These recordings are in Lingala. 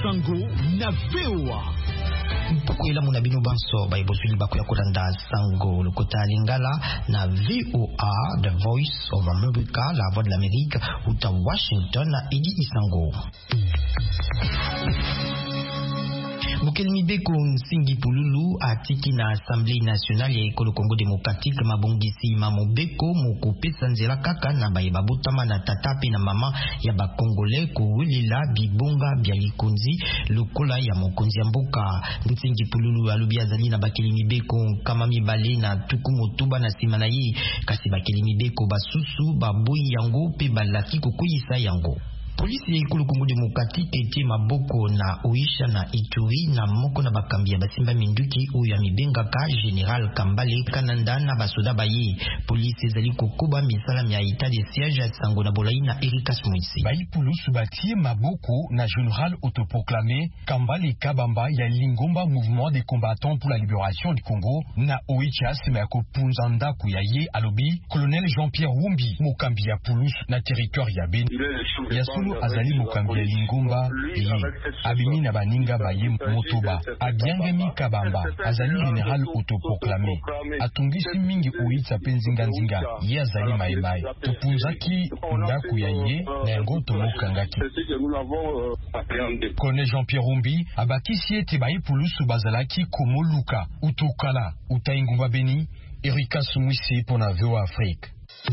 Isango na VOA. Mpukwela muna bino banso baibosuli bakuya kolanda Sango lokota lingala na VOA, The Voice of America, la voix de l'Amérique, uta Washington na Edi Isango. Mokelemi beko Nsingi Pululu atiki na Assemblée nationale ya ekolo Congo démocratique mabongisi mamobeko mokopesa nzela kaka na bayeba botama na tatape na mama ya bakongole kowelila bibonga bya likonzi lokola ya mokonzi ya mboka. Nsingi Pululu alobi azali na bakelemi beko kama mibale na tuku motoba na sima na ye, kasi bakelemi beko basusu baboyi yango pe balaki kokoyisa yango. Polisi ya ekolo Congo démocratique ete maboko na Oisha na Ituri na moko na bakambi ya basimba minduki oyo ya mibengaka General Kambale Kananda na basoda baye. Polisi ezali kokoba misala ya état de siège ya Sango na Bolai na Erika Smoisi. Baipulusu batie maboko na General autoproclamé Kambale Kabamba ya Lingomba Mouvement des combattants pour la libération du Congo na Oicha semako punzanda kuyaye alobi Colonel Jean-Pierre Wumbi mokambi ya Pulusu na territoire ya Beni. Azali mokambi ya Lingomba ye abimi na baninga baye motoba abiangami Kabamba azali general autoproclamé atungisi mingi oitsa penzinga nzinga ye azali maimai topunzaki ndaku ya ye na yango tomokangaki. Colonel Jean-Pierre Rumbi abakisi ete baipulusu bazalaki komoluka utukala utaingumba Beni. Erika Sumwisi pona VOA Afrique.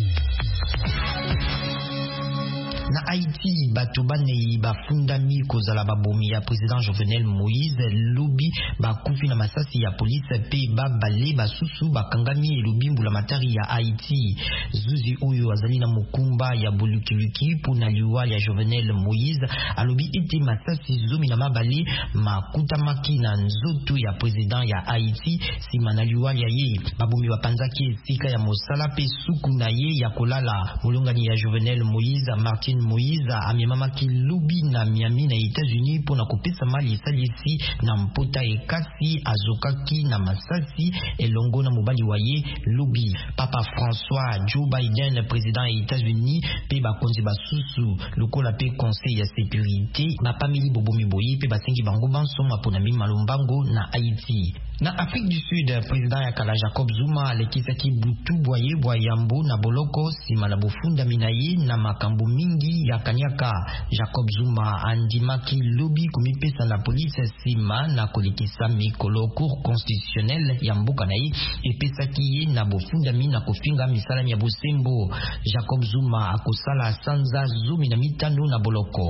Na Haïti, batubane bafundami kozala babomi ya président Jovenel Moïse lobi bakufi na masasi ya police pe babale basusu bakangami lobi mbula matari ya Haïti. Zuzi oyo azali na mukumba ya bulukiluki pona liwa ya Jovenel Moïse alobi ete masasi zomi na mabale makutamaki na nzoto ya président ya Haïti sima na liwa ya ye. Babomi bapanzaki esika ya mosala pe suku na ye ya kolala. Mulongani ya Jovenel Moïse Martin Moïse amemamaki lobi na Miami na États-Unis pona kopesa mali esalisi na mpota ekasi azokaki na masasi elongo na mobali waye lobi. Papa François Joe Biden président ya États-Unis pe bakonzi basusu lokola pe conseil ya sécurité bapamili bobomi boyi pe basengi bango bansoma pona malombango na Haïti. Na Afrique du Sud, président ya kala Jacob Zuma alekisaki butu bwaye bwayambo na boloko sima na bofunda minaye na makambo mingi ya kanyaka. Jacob Zuma andimaki lobi kumipesa na polisi sima na kolekisa mikolo cour constitutionnel ya mboka na ye epesaki ye na bofunda mina kofinga misala ya bosembo. Jacob Zuma akosala sanza zumi na mitano na boloko.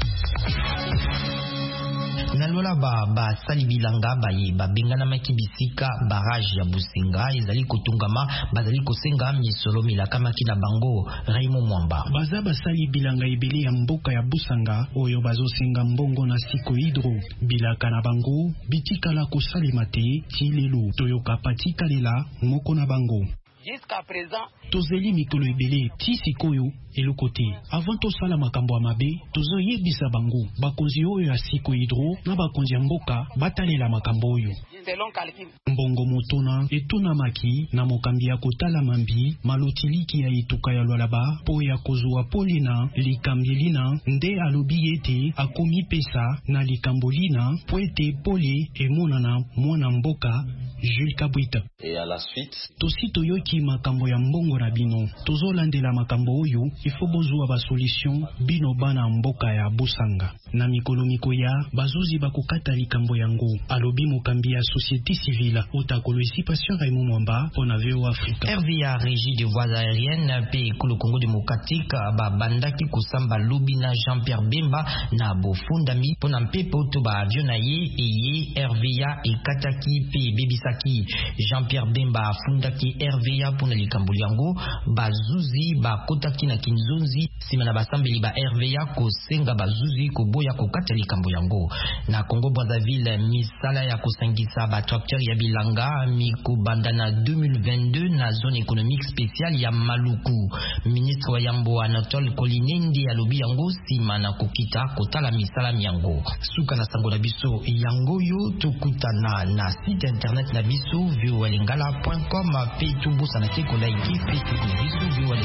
Na lola ba sali bilanga baye babengana makibisika barrage ya Busenga ezali kotungama bazali kosenga misolo milaka makina bango. Raymond Mwamba baza basali bilanga ebele ya mboka ya Busanga oyo bazosenga mbongo na siko hydro bilaka na bango bitikala kosalema te ti lelo toyoka patikalela moko na bango. Jusqu'à présent, tozeli mikolo ebele ti sikoyo eloko te. Avant tosala makambo ya mabe tozoyebisa bango bakonzi oyo ya siko hydro na bakonzi ya mboka batalela makambo oyo. Mbongo motona etunamaki na mokambi ya kotala mambi malotiliki ya ituka ya lwalaba po ya kozwa polina likambelina nde alobi ete akomi pesa na likambolina po ete pole emonana mwana mboka Jules Kabwita. Et à la suite, tosito yoki makambo ya mbongo na bino tozolandela makambo oyo ifo bozwa ba solution bino bana mboka ya Busanga na mikolo mikoya bazuzi bakokata likambo yango alobi mokambi ya société civile otakolosi patient Raymond Mwamba pona VOA Afrique. RVA régie des voies aériennes pe ekolo Congo démocratique babandaki kosamba lobi na Jean-Pierre Bemba na bofundami pona mpepo to ba avion na ye eye RVA ekataki pe bebisaki. Jean-Pierre Bemba afundaki RVA pona likambo yango bazuzi bakotaki na kinzonzi sima na basambeli ba RVA kosenga bazuzi koboya kokata likambo yango. Na Congo Brazzaville misala ya kosangisa ba tracteur ya bilanga mikobanda na 2022 na zone économique spéciale ya Maluku. Ministre wa Yambo Anatole Kolinendi alobi yango sima na kokita kotala misala yango. Suka na sango na biso yango yo tokutana na site internet na biso voalingala.com pe tubusa na keko like Facebook biso